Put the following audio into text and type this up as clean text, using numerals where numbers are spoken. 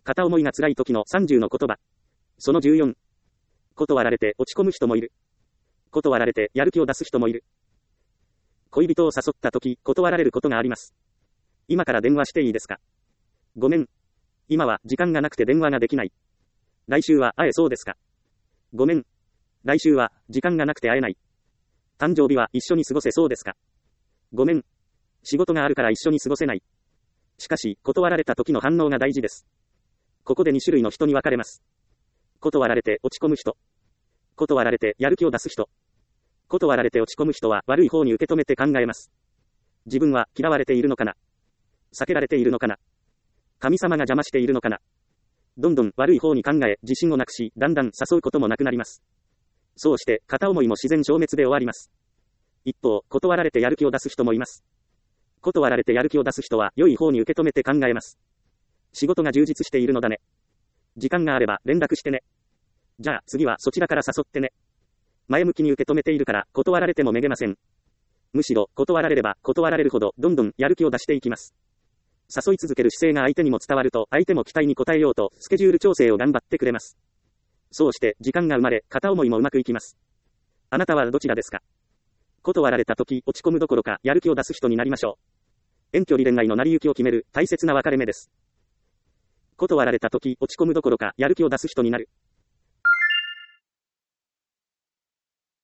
片思いが辛い時の30の言葉。その14。断られて落ち込む人もいる。断られてやる気を出す人もいる。恋人を誘った時、断られることがあります。今から電話していいですか？ごめん。今は時間がなくて電話ができない。来週は会えそうですか？ごめん。来週は時間がなくて会えない。誕生日は一緒に過ごせそうですか？ごめん。仕事があるから一緒に過ごせない。しかし、断られた時の反応が大事です。ここで2種類の人に分かれます。断られて落ち込む人。断られてやる気を出す人。断られて落ち込む人は悪い方に受け止めて考えます。自分は嫌われているのかな？避けられているのかな？神様が邪魔しているのかな？どんどん悪い方に考え、自信をなくし、だんだん誘うこともなくなります。そうして、片思いも自然消滅で終わります。一方、断られてやる気を出す人もいます。断られてやる気を出す人は、良い方に受け止めて考えます。仕事が充実しているのだね。時間があれば連絡してね。じゃあ次はそちらから誘ってね。前向きに受け止めているから、断られてもめげません。むしろ、断られれば、断られるほど、どんどんやる気を出していきます。誘い続ける姿勢が相手にも伝わると、相手も期待に応えようと、スケジュール調整を頑張ってくれます。そうして、時間が生まれ、片思いもうまくいきます。あなたはどちらですか？断られた時、落ち込むどころか、やる気を出す人になりましょう。遠距離恋愛の成り行きを決める、大切な分かれ目です。断られた時、落ち込むどころか、やる気を出す人になる。